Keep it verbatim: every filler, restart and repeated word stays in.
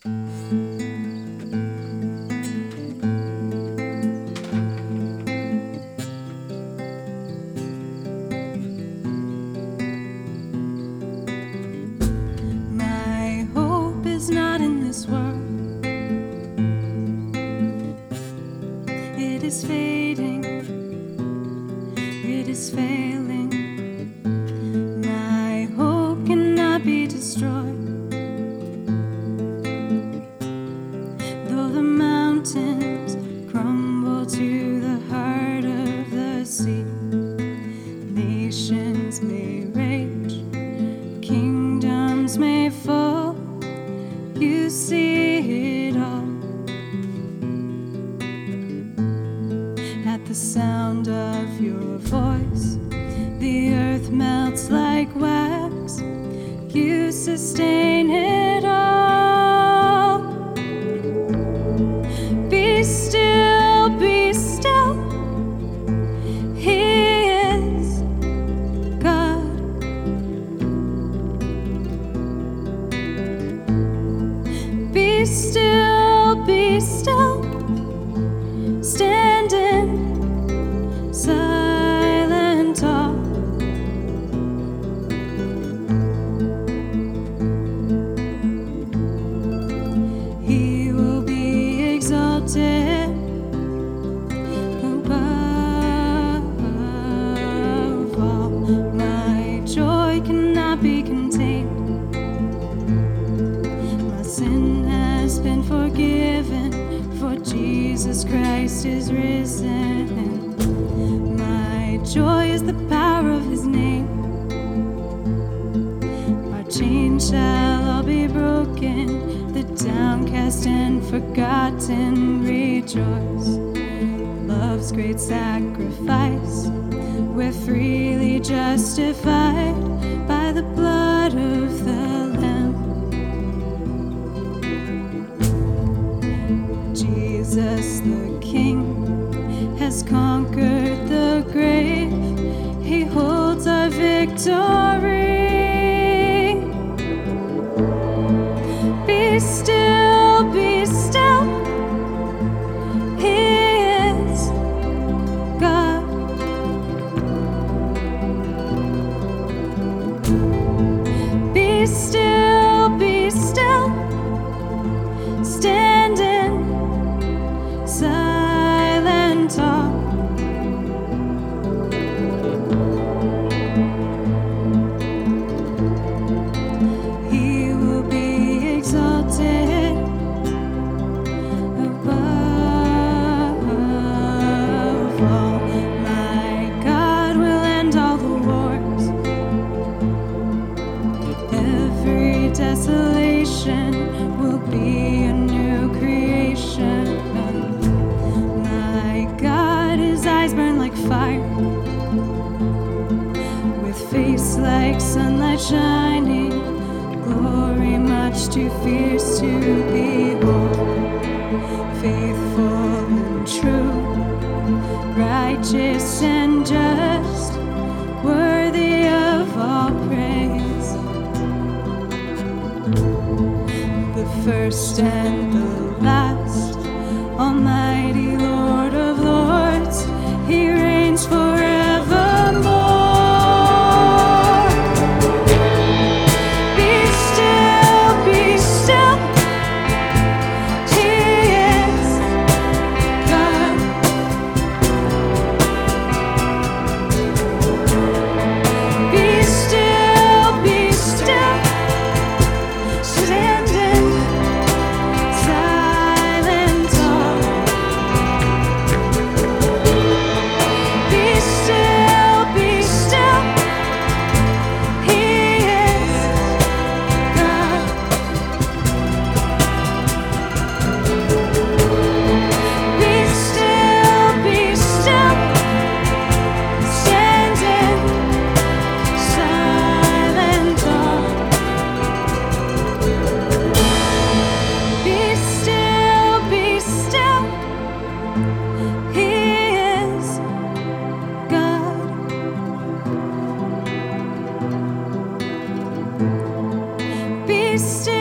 My hope is not in this world. It is fading. It is failing. My hope cannot be destroyed. Though the mountains crumble to the heart of the sea, nations may rage, kingdoms may fall. You see it all. At the sound of your voice, the earth melts like wax. You sustain it all. Be still, be still. He is God. Be still, be still. Stand in silent awe. He will be exalted above all. My joy cannot be contained. My sin has been forgiven, for Jesus Christ is risen. My joy is the power of His name. Our chains shall all be broken. The downcast and forgotten rejoice. Love's great sacrifice, we're freely justified by the blood of the Lamb. Jesus the King has conquered the grave. He holds our victory. Be still, be still. He is God. Be still, be still. Stand in silent awe. He will be exalted above all. My God will end all the wars. Every desolation will be a new creation. My God, His eyes burn like fire, with face like sunlight shining, glory much too fierce to behold. Faithful and true, righteous and just, worthy of all praise. The first and the last, Almighty Lord of Lords, He reigns forevermore. Be still, be still. He is God. Be still, be still. Stand in silent awe. Be still, be still. He is God. Be still, be still. Stand in silent awe. Be still, be still. He is God. Be still.